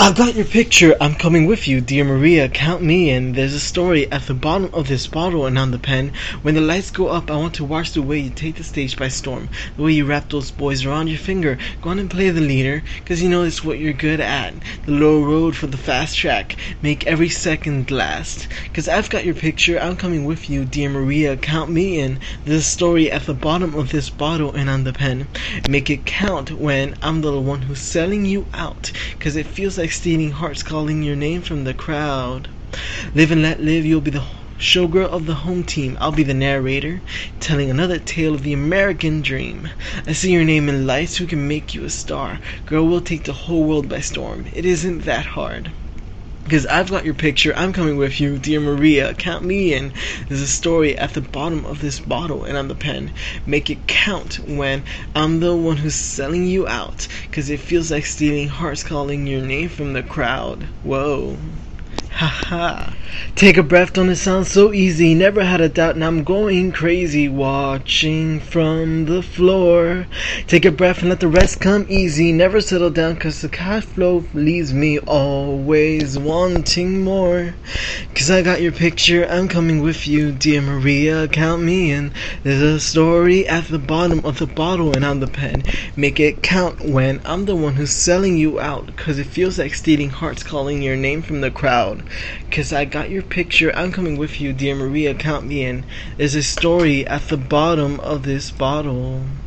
I've got your picture, I'm coming with you, dear Maria, count me in. There's a story at the bottom of this bottle and on the pen. When the lights go up, I want to watch the way you take the stage by storm. The way you wrap those boys around your finger. Go on and play the leader, cause you know it's what you're good at. The low road for the fast track. Make every second last. Cause I've got your picture, I'm coming with you, dear Maria, count me in. There's a story at the bottom of this bottle and on the pen. Make it count when I'm the one who's selling you out. Cause it feels like stealing hearts, calling your name from the crowd. Live and let live, you'll be the showgirl of the home team. I'll be the narrator, telling another tale of the American dream. I see your name in lights, who can make you a star. Girl, we'll take the whole world by storm. It isn't that hard. Cause I've got your picture, I'm coming with you, dear Maria, count me in. There's a story at the bottom of this bottle and on the pen. Make it count when I'm the one who's selling you out. Cause it feels like stealing hearts, calling your name from the crowd. Whoa. Haha. Take a breath, don't it sound so easy? Never had a doubt, now I'm going crazy. Watching from the floor. Take a breath and let the rest come easy. Never settle down, cause the cash flow leaves me always wanting more. Cause I got your picture, I'm coming with you, dear Maria, count me in. There's a story at the bottom of the bottle and on the pen. Make it count when I'm the one who's selling you out. Cause it feels like stealing hearts, calling your name from the crowd. Cause I got your picture, I'm coming with you, dear Maria, count me in. There's a story at the bottom of this bottle.